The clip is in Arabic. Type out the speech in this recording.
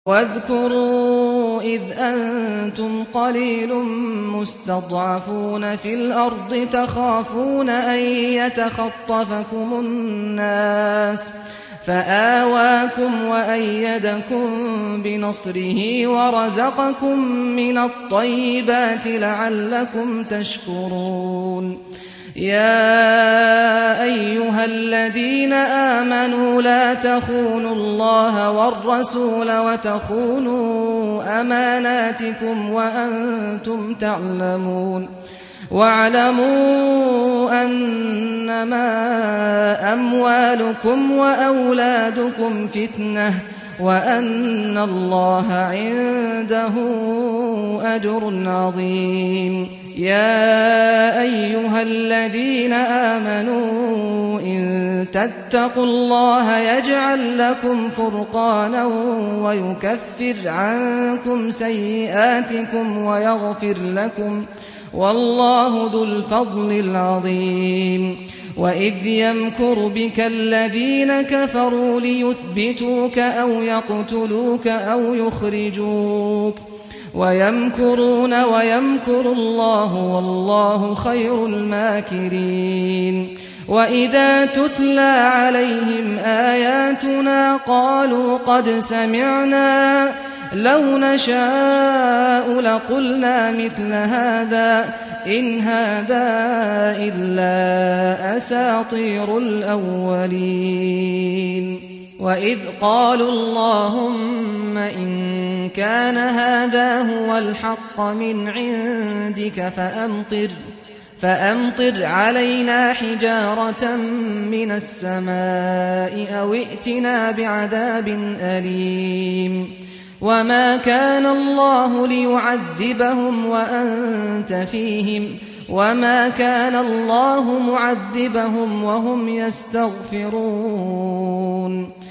وَاذْكُرُوا إِذْ أَنتُمْ قَلِيلٌ مُّسْتَضْعَفُونَ فِي الْأَرْضِ تَخَافُونَ أَن يَتَخَطَّفَكُمُ النَّاسُ فَآوَاكُمْ وَأَيَّدَكُم بِنَصْرِهِ وَرَزَقَكُم مِّنَ الطَّيِّبَاتِ لَعَلَّكُمْ تَشْكُرُونَ يَا أَيُّهَا الَّذِينَ آمَنُوا لَا تَخُونُوا اللَّهَ وَالرَّسُولَ وَتَخُونُوا أَمَانَاتِكُمْ وَأَنتُمْ تَعْلَمُونَ وَاعْلَمُوا أَنَّمَا أَمْوَالُكُمْ وَأَوْلَادُكُمْ فِتْنَةٌ وَأَنَّ اللَّهَ عِندَهُ أَجْرٌ عَظِيمٌ يَا أَيُّهَا الَّذِينَ آمَنُوا إِن تَتَّقُوا اللَّهَ يَجْعَل لَّكُمْ فُرْقَانًا وَيُكَفِّرْ عَنكُمْ سَيِّئَاتِكُمْ وَيَغْفِرْ لَكُمْ وَاللَّهُ ذُو الْفَضْلِ الْعَظِيمِ وَإِذْ يَمْكُرُ بِكَ الَّذِينَ كَفَرُوا لِيُثْبِتُوكَ أَوْ يَقْتُلُوكَ أَوْ يُخْرِجُوكَ وَيَمْكُرُونَ وَيَمْكُرُ اللَّهُ وَاللَّهُ خَيْرُ الْمَاكِرِينَ وَإِذَا تُتْلَىٰ عَلَيْهِمْ آيَاتُنَا قَالُوا قَدْ سَمِعْنَا لَوْ نَشَاءُ لَقُلْنَا مِثْلَ هَٰذَا إِنْ هَٰذَا إِلَّا أَسَاطِيرُ الْأَوَّلِينَ وَإِذْ قَالُوا اللَّهُمَّ إِن كَانَ هَٰذَا هُوَ الْحَقَّ مِنْ عِندِكَ فَأَمْطِرْ عَلَيْنَا حِجَارَةً مِّنَ السَّمَاءِ أَوِ ائْتِنَا بِعَذَابٍ أَلِيمٍ وَمَا كَانَ اللَّهُ لِيُعَذِّبَهُمْ وَأَنتَ فِيهِمْ وَمَا كَانَ اللَّهُ مُعَذِّبَهُمْ وَهُمْ يَسْتَغْفِرُونَ